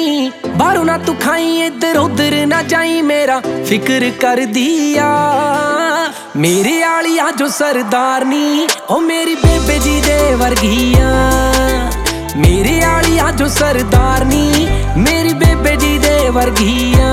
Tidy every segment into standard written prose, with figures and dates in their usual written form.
जाई, बाहरों ना तू खाई, इधर उधर ना जाई, मेरा फिक्र कर दिया। मेरे आलिया जो सरदारनी ओ मेरी बेबे जी दे वर्गिया। मेरे आलिया जो सरदारनी मेरी बेबे जी दे वर्गिया।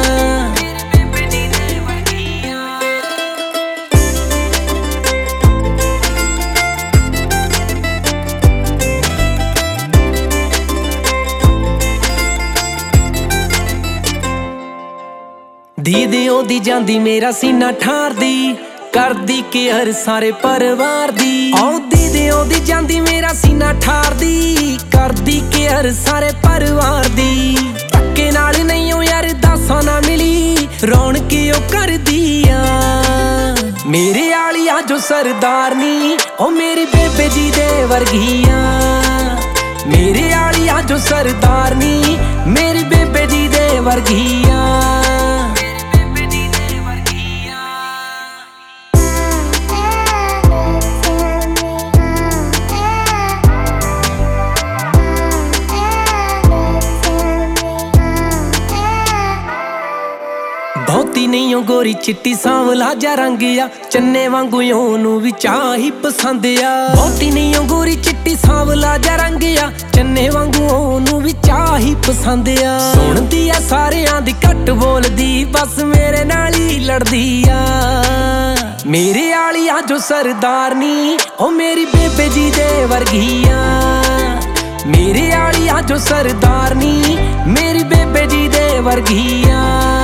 दीदी ओदी जांदी मेरा सीना ठारदी, करदी केयर सारे परिवार दी। ओ दीदी ओदी जांदी मेरा सीना ठारदी, करदी केयर सारे परिवार दी। धक्के नाल नहीं ओ यार दासा ना मिली, रौनक ओ कर दिया। मेरे आलिया जो सरदारनी ओ मेरी बेबे जी दे वर्गिया। मेरे आलिया जो सरदारनी मेरी बेबे जी दे वर्गिया। बहुती नहीं ओ गोरी चिट्टी सांवला जा रंग आ, चन्ने वांगू ओनू भी चाह ही पसंद आ। बहुती नहीं ओ गोरी चिट्टी सांवला जा रंग आ, चन्ने वांगू ओनू भी चाह ही पसंद आ। सुनदी आ सारियां दी घट बोलदी, बस मेरे नाल ही लड़दी आ। मेरे आलिया जो सरदारनी ओ मेरी बेबे जी दे वर्गिया। मेरे आलिया जो सरदारनी मेरी बेबे जी दे वर्गिया।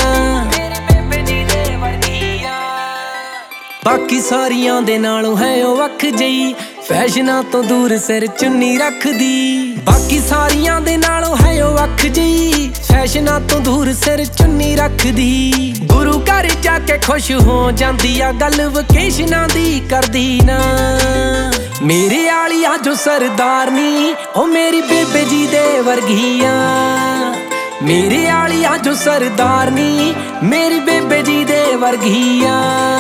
बाकी सारियां दे नालों है ओ वख जई, फैशना तो दूर सिर चुन्नी रखदी। बाकी सारियां दे नालों है ओ वख जई, फैशना तो दूर सिर चुन्नी रखदी। गुरु घर जाके खुश हो जांदी आ, गल वकेशना दी करदी ना। मेरे आलिया जो सरदारनी ओ मेरी बेबे जी दे वर्गिया। मेरे आलिया जो सरदारनी मेरी बेबे जी दे वर्गिया।